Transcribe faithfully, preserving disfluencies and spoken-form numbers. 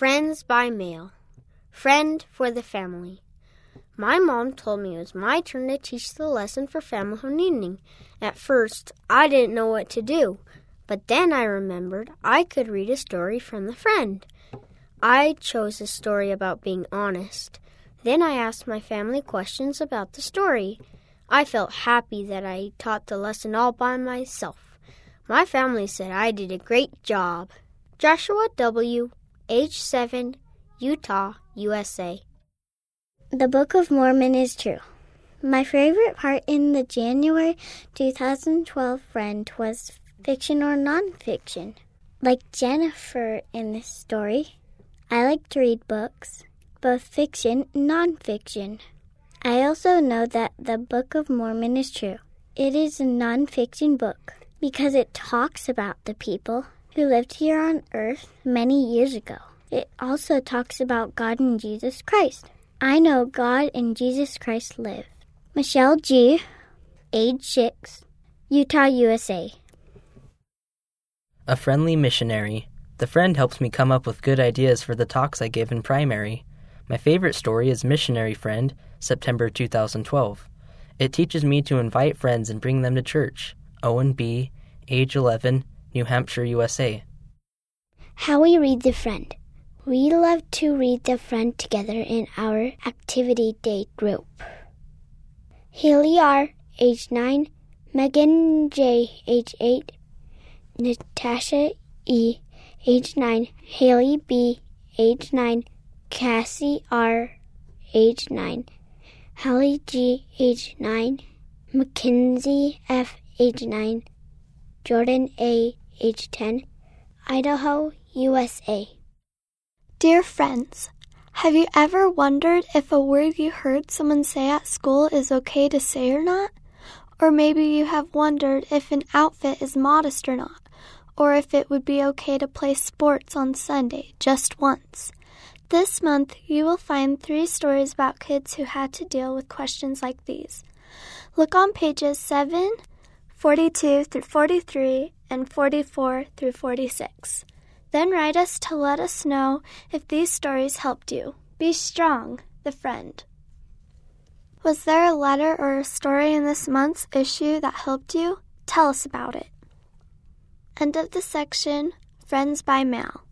Friends by Mail. Friend for the family. My mom told me it was my turn to teach the lesson for family evening. At first, I didn't know what to do, but then I remembered I could read a story from the friend. I chose a story about being honest. Then I asked my family questions about the story. I felt happy that I taught the lesson all by myself. My family said I did a great job. Joshua W., age seven, Utah, U S A. The Book of Mormon is true. My favorite part in the January two thousand twelve friend was fiction or nonfiction. Like Jennifer in this story, I like to read books, both fiction and nonfiction. I also know that the Book of Mormon is true. It is a nonfiction book because it talks about the people who lived here on earth many years ago. It also talks about God and Jesus Christ. I know God and Jesus Christ live. Michelle G., age six, Utah, U S A. A friendly missionary. The friend helps me come up with good ideas for the talks I give in primary. My favorite story is Missionary Friend, September two thousand twelve. It teaches me to invite friends and bring them to church. Owen B., age eleven, New Hampshire, U S A. How we read the friend. We love to read the friend together in our activity day group. Haley R., age nine, Megan J., age eight, Natasha E., age nine, Haley B., age nine, Cassie R., age nine, Hallie G., age nine, Mackenzie F., age nine, Jordan A., age ten, Idaho, U S A. Dear friends, have you ever wondered if a word you heard someone say at school is okay to say or not? Or maybe you have wondered if an outfit is modest or not, or if it would be okay to play sports on Sunday just once. This month, you will find three stories about kids who had to deal with questions like these. Look on pages seven, forty-two through forty-three, and forty-four through forty-six. Then write us to let us know if these stories helped you. Be strong, the friend. Was there a letter or a story in this month's issue that helped you? Tell us about it. End of the section, Friends by Mail.